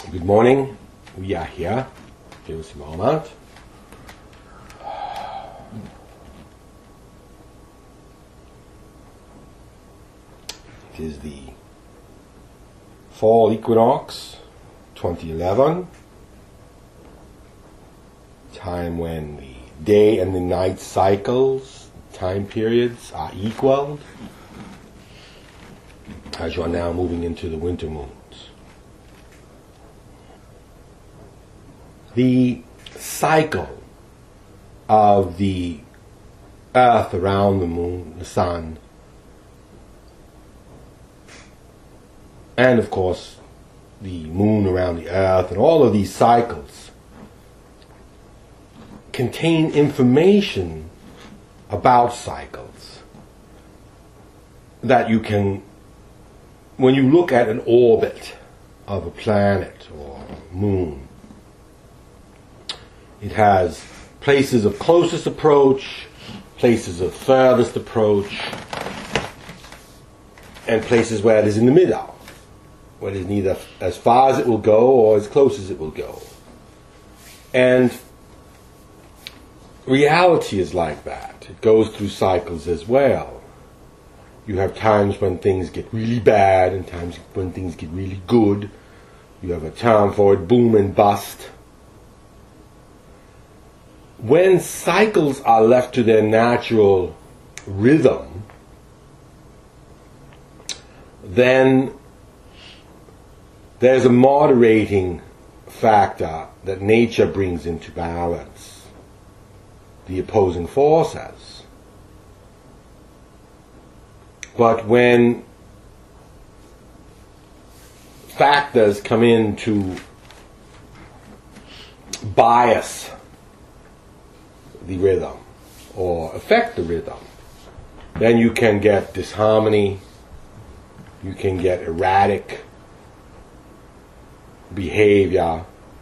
Good morning. We are here. Just a moment. It is the fall equinox 2011, time when the day and the night cycles, time periods are equal, as you are now moving into the winter moons. The cycle of the earth around the moon, the sun, and of course the moon around the earth, and all of these cycles contain information about cycles that you can, when you look at an orbit of a planet or moon, it has places of closest approach, places of furthest approach, and places where it is in the middle, where it is neither as far as it will go or as close as it will go. And reality is like that. It goes through cycles as well. You have times when things get really bad and times when things get really good. You have a time for it, boom and bust. When cycles are left to their natural rhythm, then there's a moderating factor that nature brings into balance, the opposing forces. But when factors come in to bias the rhythm or affect the rhythm, then you can get disharmony, you can get erratic behavior.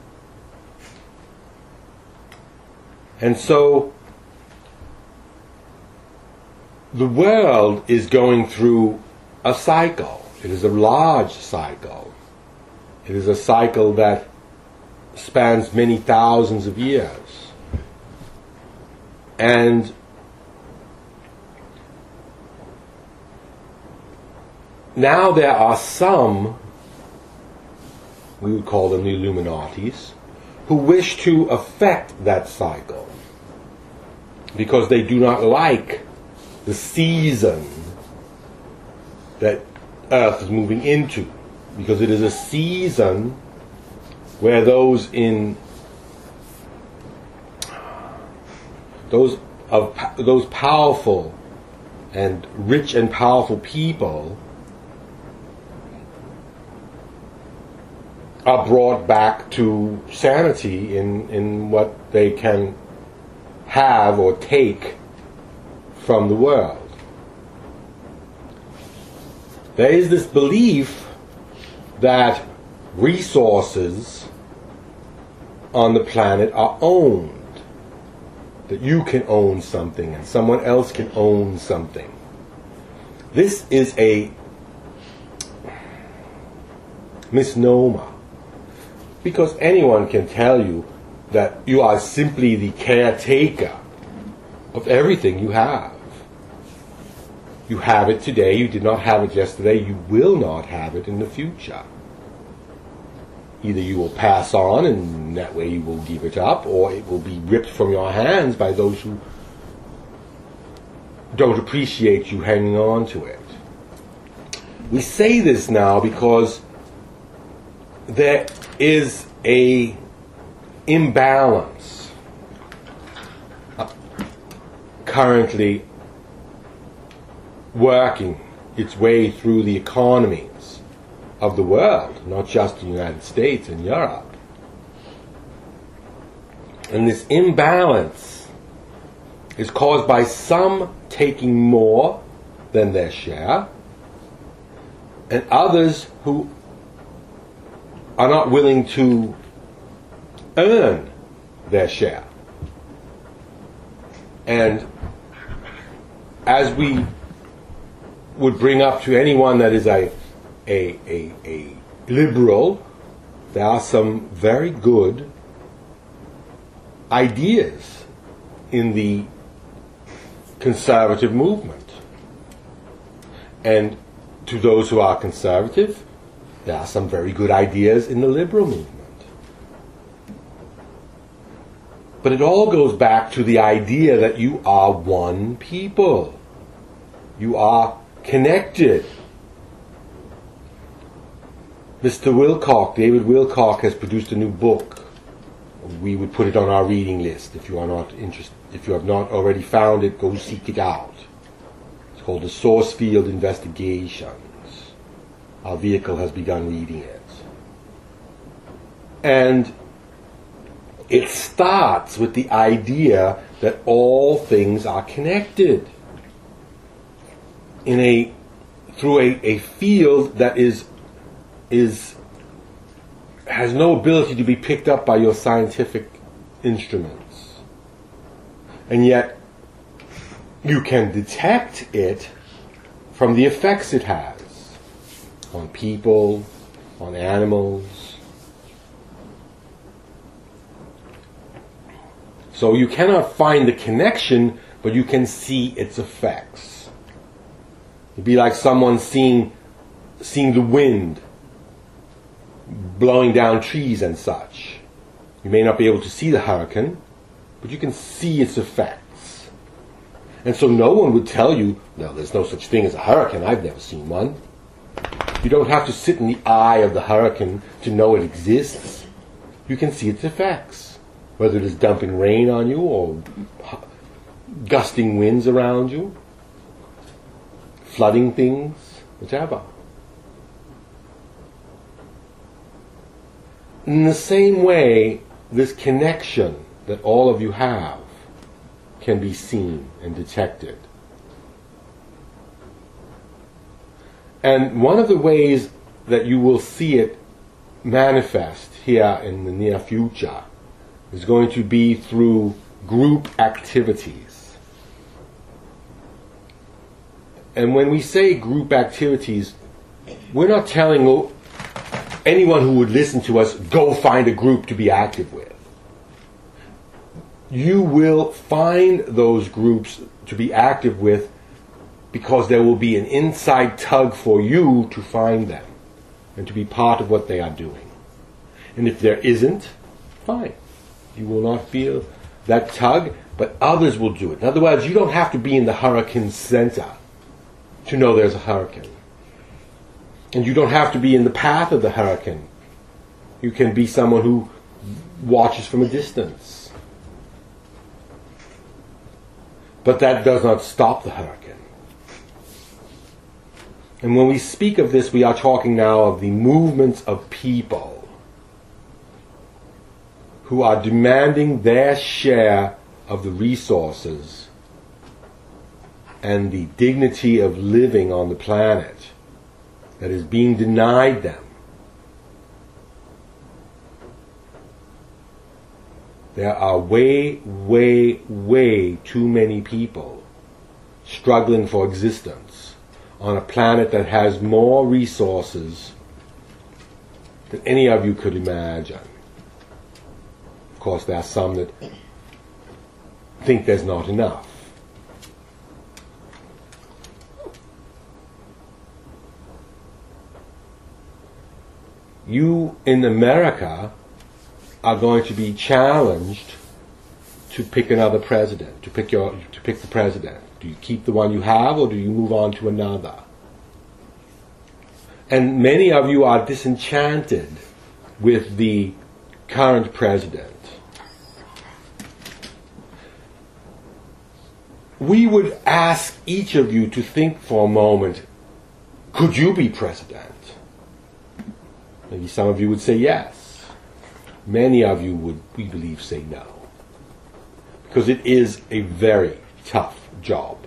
And so the world is going through a cycle. It is a large cycle. It is a cycle that spans many thousands of years. And now there are some, we would call them the Illuminatis, who wish to affect that cycle because they do not like the season that Earth is moving into, because it is a season where those powerful and rich and powerful people are brought back to sanity in what they can have or take from the world. There is this belief that resources on the planet are owned, that you can own something and someone else can own something. This is a misnomer, because anyone can tell you that you are simply the caretaker of everything you have. You have it today, you did not have it yesterday, you will not have it in the future. Either you will pass on and that way you will give it up, or it will be ripped from your hands by those who don't appreciate you hanging on to it. We say this now because there is a imbalance currently working its way through the economies of the world, not just the United States and Europe. And this imbalance is caused by some taking more than their share, and others who are not willing to earn their share. And as we would bring up to anyone that is a liberal there are some very good ideas in the conservative movement. And to those who are conservative, there are some very good ideas in the liberal movement. But it all goes back to the idea that you are one people. You are connected. Mr. Wilcock, David Wilcock, has produced a new book. We would put it on our reading list. If you are not interested, if you have not already found it, go seek it out. It's called The Source Field Investigations. Our vehicle has begun reading it. And it starts with the idea that all things are connected through a field that has no ability to be picked up by your scientific instruments. And yet you can detect it from the effects it has on people, on animals. So you cannot find the connection, but you can see its effects. It'd be like someone seeing the wind blowing down trees and such. You may not be able to see the hurricane, but you can see its effects. And so no one would tell you, no, there's no such thing as a hurricane. I've never seen one. You don't have to sit in the eye of the hurricane to know it exists. You can see its effects, whether it is dumping rain on you or gusting winds around you, flooding things, whatever. In the same way, this connection that all of you have can be seen and detected. And one of the ways that you will see it manifest here in the near future is going to be through group activities. And when we say group activities, we're not telling anyone who would listen to us, go find a group to be active with. You will find those groups to be active with because there will be an inside tug for you to find them and to be part of what they are doing. And if there isn't, fine. You will not feel that tug, but others will do it. In other words, you don't have to be in the hurricane center to know there's a hurricane. And you don't have to be in the path of the hurricane. You can be someone who watches from a distance. But that does not stop the hurricane. And when we speak of this, we are talking now of the movements of people who are demanding their share of the resources and the dignity of living on the planet that is being denied them. There are way, way, way too many people struggling for existence on a planet that has more resources than any of you could imagine. Of course, there are some that think there's not enough. You in America are going to be challenged to pick another president, to pick the president. Do you keep the one you have, or do you move on to another? And many of you are disenchanted with the current president. We would ask each of you to think for a moment, could you be president? Maybe some of you would say yes. Many of you would, we believe, say no. Because it is a very tough job.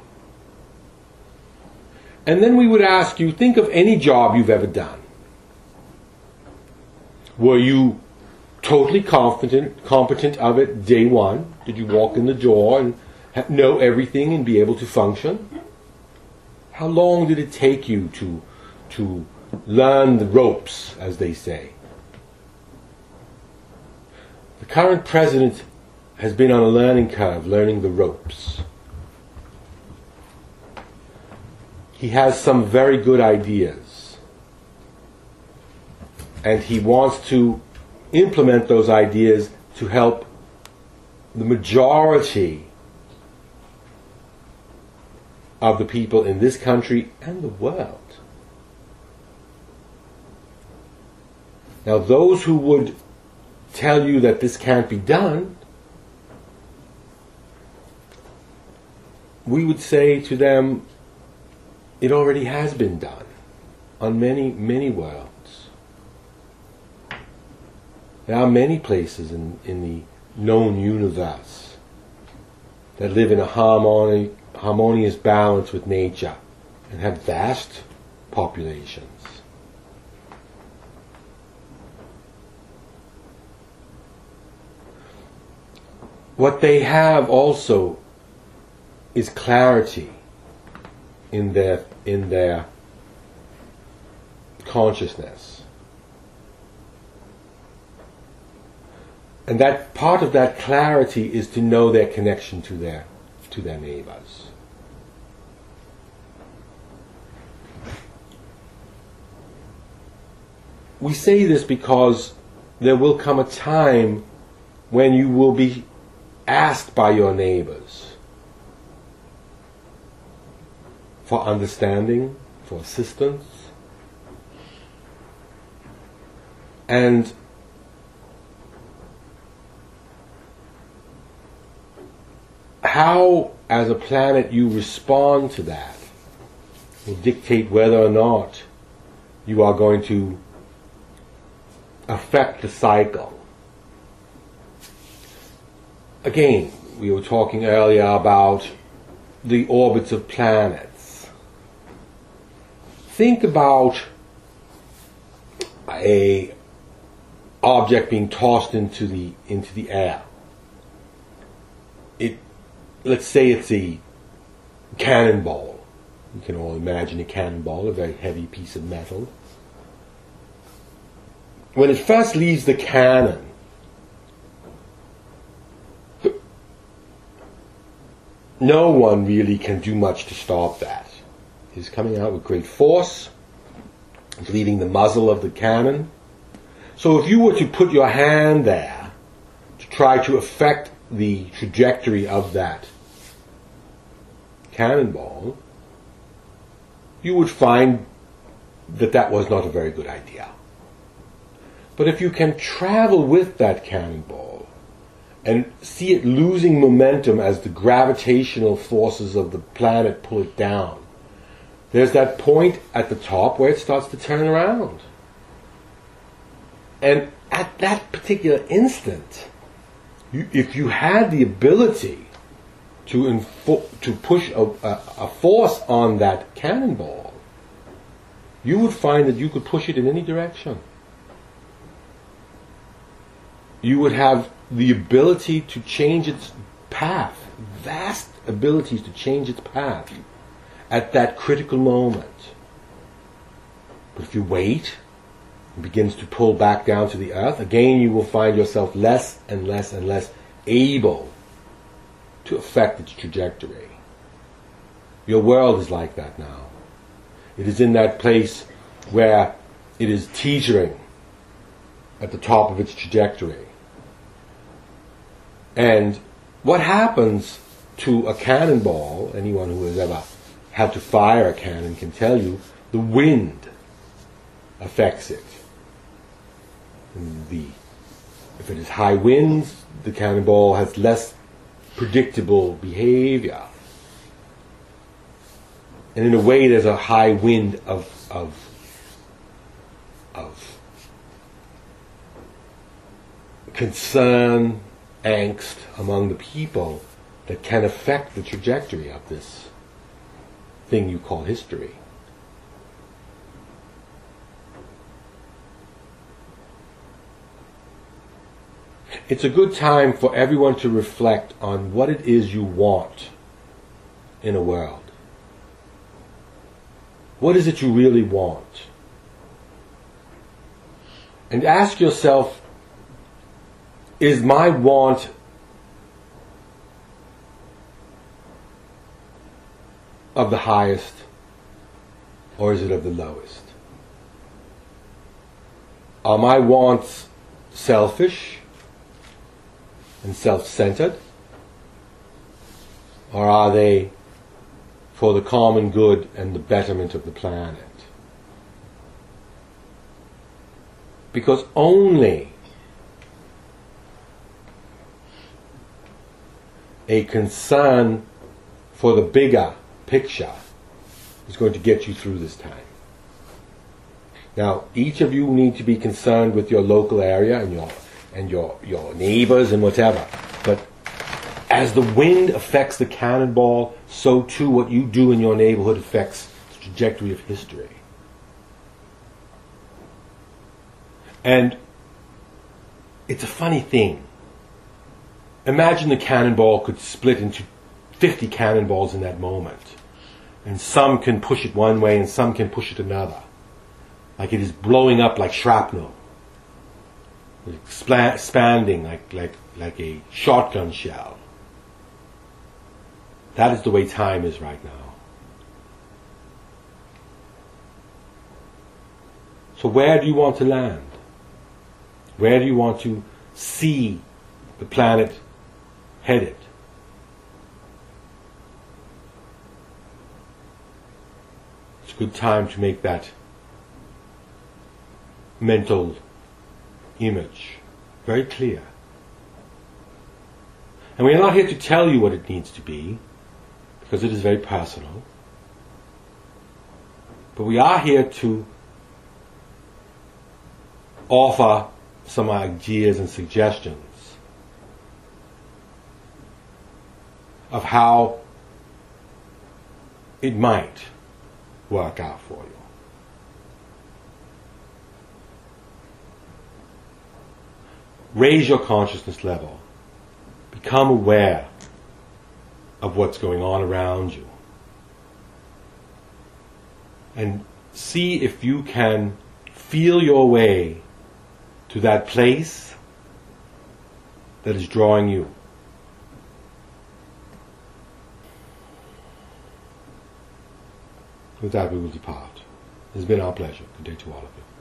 And then we would ask you, think of any job you've ever done. Were you totally competent of it day one? Did you walk in the door and know everything and be able to function? How long did it take you to learn the ropes, as they say? current president has been on a learning curve, learning the ropes. He has some very good ideas, and he wants to implement those ideas to help the majority of the people in this country and the world. Now, those who would tell you that this can't be done, we would say to them, it already has been done on many, many worlds. There are many places in the known universe that live in a harmonious balance with nature and have vast populations. What they have also is clarity in their consciousness. And that part of that clarity is to know their connection to their neighbors. We say this because there will come a time when you will be asked by your neighbors for understanding, for assistance, and how, as a planet, you respond to that will dictate whether or not you are going to affect the cycle. Again, we were talking earlier about the orbits of planets. Think about a object being tossed into the air. Let's say it's a cannonball. You can all imagine a cannonball, a very heavy piece of metal. When it first leaves the cannon, no one really can do much to stop that. It's coming out with great force. It's leaving the muzzle of the cannon. So if you were to put your hand there to try to affect the trajectory of that cannonball, you would find that that was not a very good idea. But if you can travel with that cannonball and see it losing momentum as the gravitational forces of the planet pull it down, there's that point at the top where it starts to turn around. And at that particular instant, if you had the ability to push a force on that cannonball, you would find that you could push it in any direction. You would have the ability to change its path, vast abilities to change its path at that critical moment. But if you wait, it begins to pull back down to the earth, again you will find yourself less and less and less able to affect its trajectory. Your world is like that now. It is in that place where it is teetering at the top of its trajectory. And what happens to a cannonball, anyone who has ever had to fire a cannon can tell you, the wind affects it. If it is high winds, the cannonball has less predictable behavior. And in a way there's a high wind of concern, angst among the people that can affect the trajectory of this thing you call history. It's a good time for everyone to reflect on what it is you want in a world. What is it you really want? And ask yourself, is my want of the highest, or is it of the lowest? Are my wants selfish and self-centered, or are they for the common good and the betterment of the planet? Because only a concern for the bigger picture is going to get you through this time. Now, each of you need to be concerned with your local area and your neighbors and whatever. But as the wind affects the cannonball, so too what you do in your neighborhood affects the trajectory of history. And it's a funny thing. Imagine the cannonball could split into 50 cannonballs in that moment. And some can push it one way and some can push it another. Like it is blowing up like shrapnel. Expanding like a shotgun shell. That is the way time is right now. So where do you want to land? Where do you want to see the planet headed? It's a good time to make that mental image very clear. And we are not here to tell you what it needs to be, because it is very personal. But we are here to offer some ideas and suggestions of how it might work out for you. Raise your consciousness level. Become aware of what's going on around you. And see if you can feel your way to that place that is drawing you. With that we will depart. It has been our pleasure. Good day to all of you.